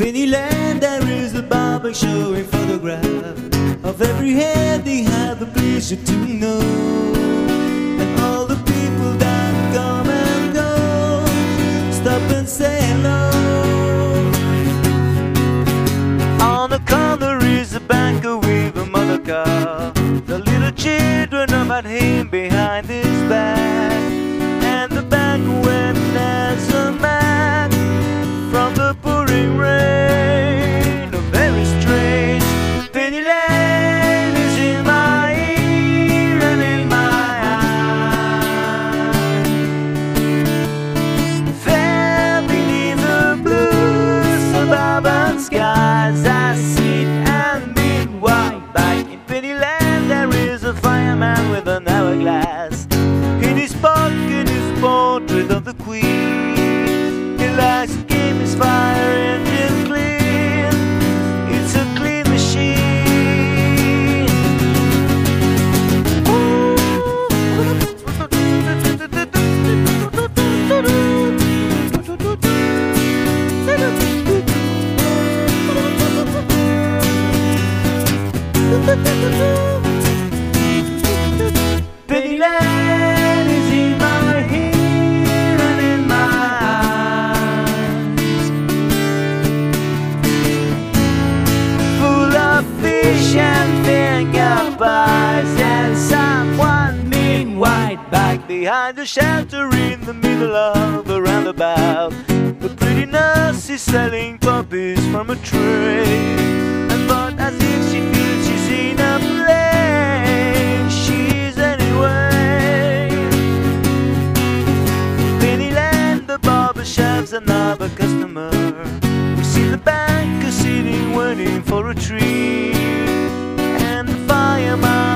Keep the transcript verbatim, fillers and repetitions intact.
Pennyland, there is a barber showing photograph of every head they have the pleasure to know, and all the people that come and go stop and say hello. On the corner is a banker with a motor car. The little children are about him behind his back, and the banker went as a man from the pouring rain. Oh, very strange. Pennyland is in my ear and in my eye. Fair beneath the blue suburban skies, I sit and beat white back. In Pennyland there is a fireman with an hourglass. In his pocket is a portrait of the Queen. He likes to keep his fire engine clean. It's a clean machine. Pennyland is in my ear and in my eyes, full of fish and finger pies, and someone mean white back behind the shelter in the middle of the roundabout. The pretty nurse is selling puppies from a tray, and but as if she feels she's in a play, she's anyway. Pennyland, the barber shoves another customer. We see the banker sitting waiting for a treat, and the fireman